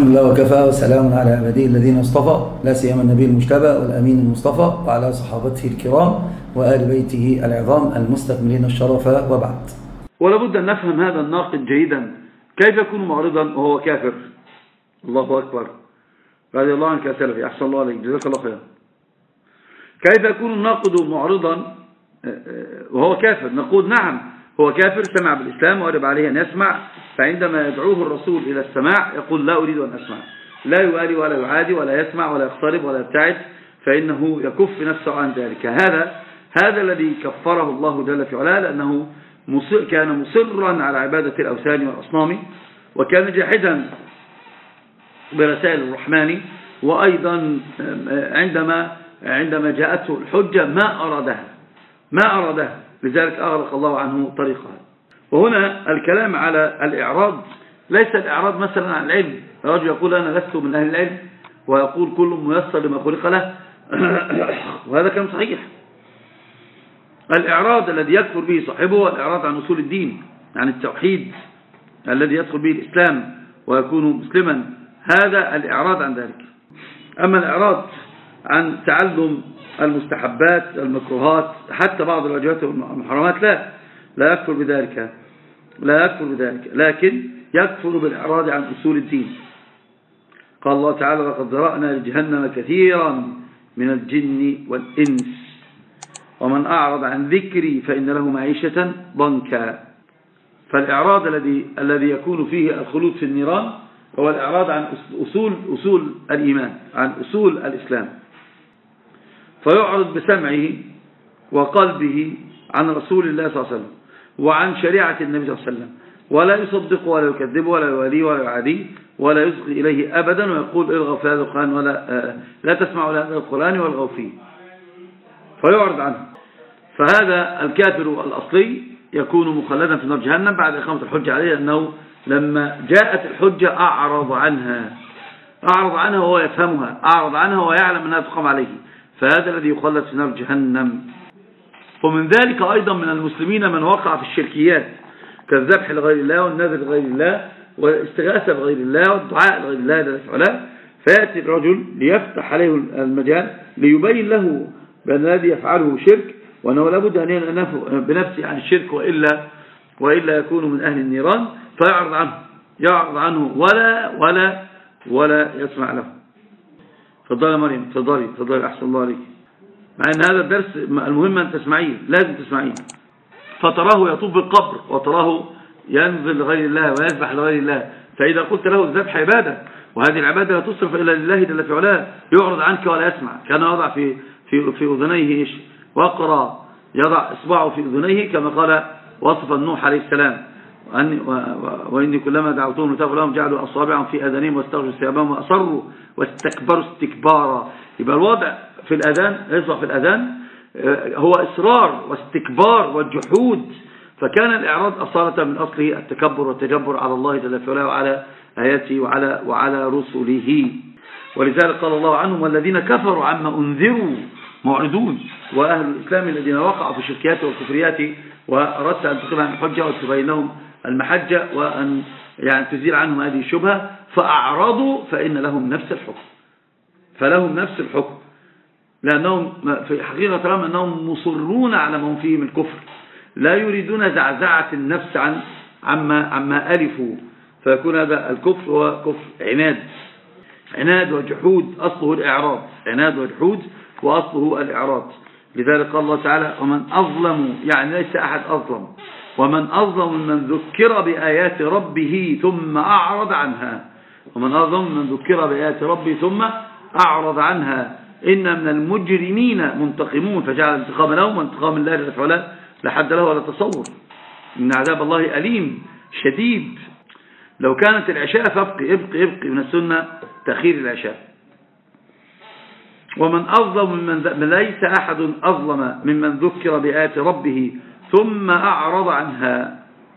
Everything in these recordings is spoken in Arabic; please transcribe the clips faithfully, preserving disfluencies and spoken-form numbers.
الحمد لله وكفى، وسلام على عباده الذين اصطفى، لا سيما النبي المجتبى والأمين المصطفى وعلى صحابته الكرام وآل بيته العظام المستكملين الشرف، وبعد. ولا بد أن نفهم هذا الناقد جيدا. كيف يكون معرضا وهو كافر؟ الله أكبر، رضي الله عنك يا سلفي، أحسن الله عليك، جزاك الله خير. كيف يكون الناقد معرضا وهو كافر؟ نقول نعم، هو كافر، سمع بالإسلام وأجب عليه أن يسمع، فعندما يدعوه الرسول إلى السماع يقول لا أريد أن أسمع، لا يوالي ولا يعادي ولا يسمع ولا يقترب ولا يبتعد، فإنه يكف نفسه عن ذلك. هذا هذا الذي كفره الله جل في علاه، لأنه مصر كان مصرا على عبادة الأوثان والأصنام، وكان جاحدا برسائل الرحمن، وأيضا عندما عندما جاءته الحجة ما أرادها ما أرادها لذلك أغلق الله عنه طريقها. وهنا الكلام على الإعراض ليس الإعراض مثلا عن العلم. الرجل يقول أنا لست من أهل العلم، ويقول كل ميسر لما خلق له وهذا كان صحيح. الإعراض الذي يكفر به صاحبه هو الإعراض عن أصول الدين، عن التوحيد الذي يدخل به الإسلام ويكون مسلما، هذا الإعراض عن ذلك. أما الإعراض عن تعلم المستحبات المكروهات حتى بعض الواجبات والمحرمات لا لا يكفر بذلك لا يكفر بذلك لكن يكفر بالإعراض عن أصول الدين. قال الله تعالى لقد ذرأنا لجهنم كثيرا من الجن والإنس ومن أعرض عن ذكري فإن له معيشة ضنكا. فالإعراض الذي الذي يكون فيه الخلود في النيران هو الإعراض عن أصول أصول الإيمان، عن أصول الإسلام، فيعرض بسمعه وقلبه عن رسول الله صلى الله عليه وسلم وعن شريعة النبي صلى الله عليه وسلم، ولا يصدق ولا يكذب ولا يوالي ولا يعادي ولا يصغي إليه أبدا، ويقول الغوا في هذا القرآن ولا لا تسمعوا لهذا القرآن والغوا فيه، فيعرض عنه. فهذا الكافر الأصلي يكون مخلدا في نار جهنم بعد إقامة الحجة عليه، لأنه لما جاءت الحجة أعرض عنها أعرض عنها وهو يفهمها، أعرض عنها وهو يعلم أنها تقام عليه، فهذا الذي يخلد في نار جهنم. ومن ذلك أيضا من المسلمين من وقع في الشركيات كالذبح لغير الله والنذر لغير الله والاستغاثة بغير الله والدعاء لغير الله جل وعلا. فيأتي الرجل ليفتح عليه المجال ليبين له بأن الذي يفعله شرك، وأنه لابد أن ينفه بنفسه عن الشرك وإلا وإلا يكون من أهل النيران، فيعرض عنه يعرض عنه ولا ولا ولا يسمع له. تفضلي يا مريم، تفضلي تفضلي، أحسن الله عليك. مع أن هذا الدرس المهم أن تسمعيه، لازم تسمعيه. فتراه يطوف بالقبر وتراه ينزل لغير الله ويذبح لغير الله، فإذا قلت له الذبح عبادة وهذه العبادة لا تصرف إلا لله جل في علاه، يعرض عنك ولا يسمع. كان يضع في في في أذنيه إيش؟ وقرا، يضع إصبعه في أذنيه كما قال وصف النوح عليه السلام، وإني كلما دعوتهم لتغفر لهم جعلوا أصابعهم في آذانهم واستغشوا ثيابهم وأصروا واستكبروا استكبارا. يبقى الوضع في الأذان، يصبح في الأذان هو إصرار واستكبار والجحود. فكان الإعراض أصالة من أصله التكبر والتجبر على الله جل وعلا وعلى آياته وعلى وعلى رسله. ولذلك قال الله عنهم والذين كفروا عما أنذروا معرضون. وأهل الإسلام الذين وقعوا في الشركيات والكفريات وأردت أن تقيم عن الحجة وتبين لهم المحجة وأن يعني تزيل عنهم هذه الشبهة فأعرضوا فإن لهم نفس الحكم فلهم نفس الحكم لأنهم في حقيقة لهم أنهم مصرون على ما هم فيه من الكفر، لا يريدون زعزعة النفس عن عما عما ألفوا، فيكون هذا الكفر هو كفر عناد عناد وجحود، أصله الإعراض، عناد وجحود وأصله الإعراض. لذلك قال الله تعالى ومن أظلم، يعني ليس أحد أظلم، ومن أظلم من ذكر بآيات ربه ثم أعرض عنها، ومن أظلم من ذكر بآيات ربه ثم أعرض عنها إن من المجرمين منتقمون، فجعل انتقام لهم وانتقام الله جل وعلا لا حد له ولا تصور. إن عذاب الله أليم شديد. لو كانت العشاء فابقي ابقي ابقي من السنة تأخير العشاء. ومن أظلم ممن ليس أحد أظلم ممن ذكر بآيات ربه ثم أعرض عنها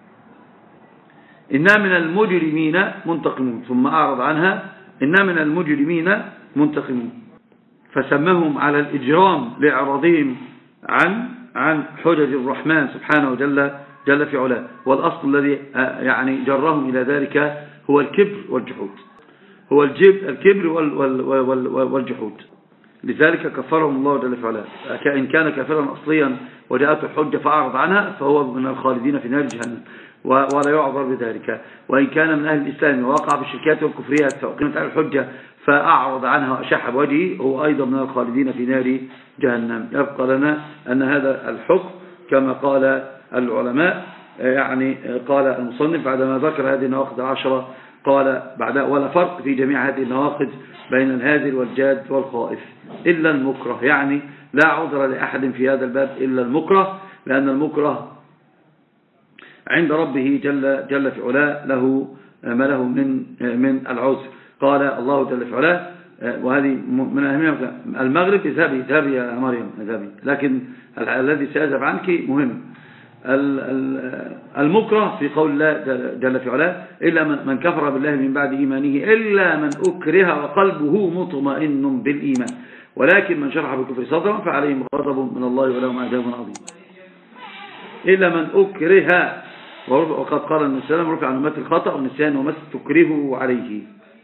إنا من المجرمين منتقمون، ثم أعرض عنها إنا من المجرمين منتقمون. فسمهم على الإجرام لإعراضهم عن عن حجج الرحمن سبحانه وجل جل في علاه. والأصل الذي يعني جرهم إلى ذلك هو الكبر والجحود. هو الجب الكبر والجحود. لذلك كفرهم الله جل وعلا. إن كان كافرا أصليا وجاءته الحجة فأعرض عنها فهو من الخالدين في نار جهنم ولا يعذر بذلك. وإن كان من أهل الإسلام ووقع في الشركات والكفريات فأقيمت عليه الحجة فأعرض عنها وأشح بوجهه هو أيضا من الخالدين في نار جهنم. يبقى لنا أن هذا الحكم كما قال العلماء، يعني قال المصنف بعدما ذكر هذه النواقض العشرة قال بعد ولا فرق في جميع هذه النواقض بين الهازل والجاد والخائف إلا المكره، يعني لا عذر لأحد في هذا الباب إلا المكره، لأن المكره عند ربه جل, جل في علاه له ما له من, من العذر. قال الله جل في علاه وهذه من أهمية المغرب اذهبي اذهبي يا مريم اذهبي، لكن الذي سيذهب عنك مهم. المكره في قول الله جل في علاه إلا من كفر بالله من بعد إيمانه إلا من أكره وقلبه مطمئن بالإيمان ولكن من شرح بالكفر صدرا فعليهم غضب من الله ولهم عذاب عظيم. إلا من أكره، وقد قال النبي صلى الله عليه وسلم رفع عن أمتي الخطأ والنسيان وما تكرهوا عليه.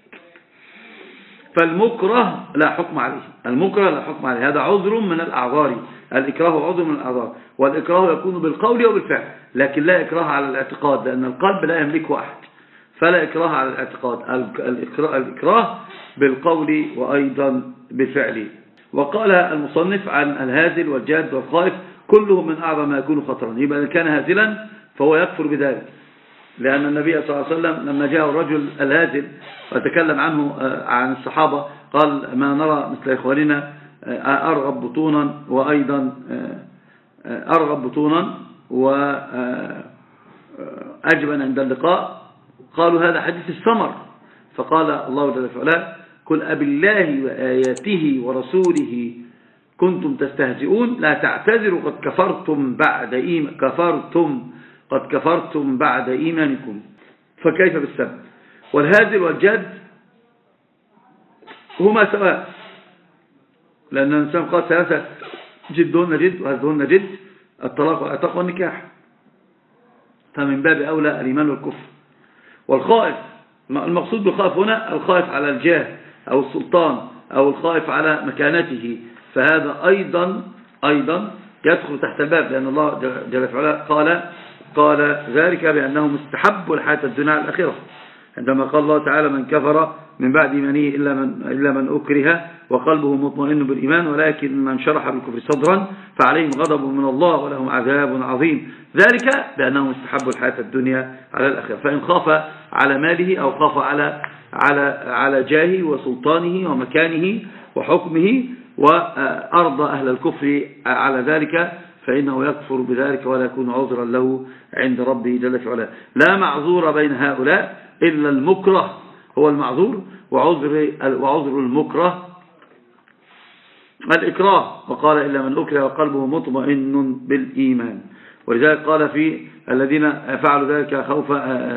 فالمكره لا حكم عليه، المكره لا حكم عليه، هذا عذر من الأعذار. الإكراه عذر من الأعذار، والإكراه يكون بالقول أو بالفعل، لكن لا إكراه على الاعتقاد لأن القلب لا يملكه أحد، فلا إكراه على الاعتقاد. الإكراه بالقول وأيضا بالفعل. وقال المصنف عن الهازل والجاد والخائف كلهم من أعظم ما يكون خطرا. يبقى إذا كان هازلا فهو يكفر بذلك، لأن النبي صلى الله عليه وسلم لما جاء الرجل الهازل وتكلم عنه عن الصحابة قال ما نرى مثل إخواننا أرغب بطونا وأيضا أرغب بطونا وأجبن عند اللقاء. قالوا هذا حديث السمر، فقال الله جل وعلا قل أبالله وآياته ورسوله كنتم تستهزئون لا تعتذروا قد كفرتم بعد إيمان كفرتم قد كفرتم بعد إيمانكم. فكيف بالسبب؟ والهازل والجد هما سواء، لأن الإنسان قال ثلاثة جدهن جد وهزهن جد، الطلاق والعتاق والنكاح، فمن باب أولى الإيمان والكفر. والخائف المقصود بالخائف هنا الخائف على الجاه أو السلطان أو الخائف على مكانته، فهذا أيضا أيضا يدخل تحت الباب، لأن الله جل وعلا قال قال ذلك بأنهم استحبوا الحياة الدنيا على الآخرة، عندما قال الله تعالى من كفر من بعد إيمانه إلا من, إلا من أكره وقلبه مطمئن بالإيمان ولكن من شرح بالكفر صدرا فعليهم غضب من الله ولهم عذاب عظيم. ذلك بأنهم استحبوا الحياة الدنيا على الآخرة. فإن خاف على ماله أو خاف على على على جاهه وسلطانه ومكانه وحكمه وأرضى أهل الكفر على ذلك فإنه يكفر بذلك ولا يكون عذرا له عند ربه جل وعلا. لا معذور بين هؤلاء إلا المكره هو المعذور، وعذر وعذر المكره الإكراه، وقال إلا من أكره وقلبه مطمئن بالإيمان. ولذلك قال في الذين فعلوا ذلك خوفا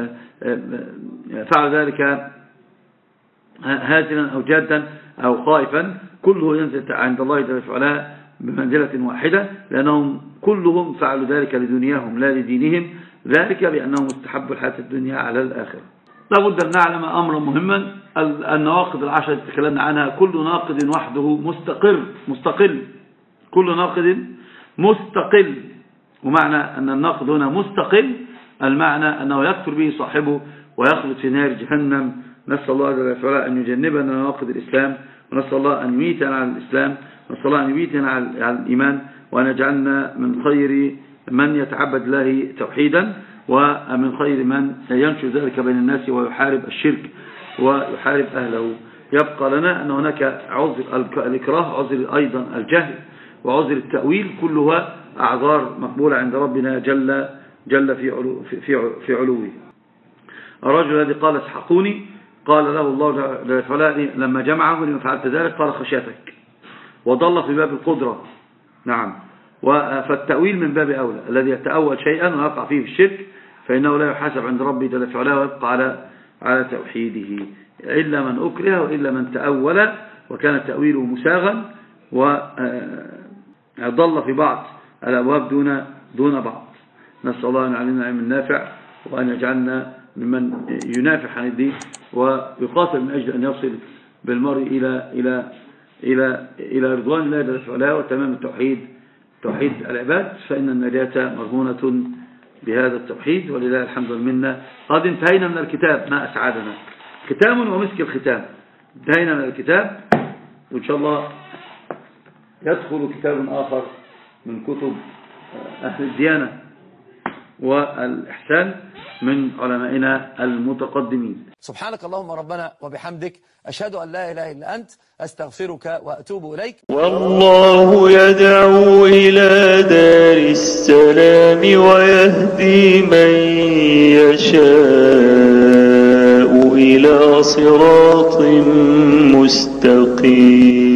فعلوا ذلك هازلا أو جادا أو خائفا كله ينزل عند الله جل وعلا بمنزلة واحدة، لأنهم كلهم فعلوا ذلك لدنياهم لا لدينهم، ذلك بأنهم استحبوا الحياة الدنيا على الآخرة. لابد أن نعلم أمرا مهما، النواقض العشرة التي تكلمنا عنها كل ناقض وحده مستقر مستقل كل ناقض مستقل، ومعنى أن الناقض هنا مستقل المعنى أنه يكفر به صاحبه ويخلد في نار جهنم. نسأل الله جل وعلا أن يجنبنا نواقض الإسلام، ونسأل الله أن يميتنا على الإسلام، ونسأل الله أن يميتنا على الإيمان، وأن يجعلنا من خير من يتعبد الله توحيدا ومن خير من ينشر ذلك بين الناس ويحارب الشرك ويحارب أهله. يبقى لنا أن هناك عذر الإكراه، عذر أيضا الجهل، وعذر التأويل، كلها أعذار مقبولة عند ربنا جل جل في علو في في علوه. الرجل الذي قال اسحقوني قال له الله جل وعلا لما جمعه لما فعلت ذلك قال خشيتك، وضل في باب القدرة. نعم، فالتأويل من باب أولى، الذي يتأول شيئا ويقع فيه في الشرك فإنه لا يحاسب عند ربي جل وعلا ويبقى على على توحيده، إلا من أكره وإلا من تأول وكان تأويله مساغا وضل في بعض الأبواب دون دون بعض. نسأل الله أن يعلمنا علم النافع وأن يجعلنا ممن ينافح عن الدين ويقاتل من أجل أن يصل بالمرء إلى إلى إلى إلى رضوان الله جل وعلا وتمام التوحيد توحيد العباد، فإن النجاة مرهونة بهذا التوحيد. ولله الحمد والمنة. قد انتهينا من الكتاب، ما أسعدنا، ختام ومسك الختام. انتهينا من الكتاب، وإن شاء الله يدخل كتاب آخر من كتب أهل الديانة والإحسان من علمائنا المتقدمين. سبحانك اللهم ربنا وبحمدك، أشهد أن لا إله إلا أنت، أستغفرك وأتوب إليك. والله يدعو إلى دار السلام ويهدي من يشاء إلى صراط مستقيم.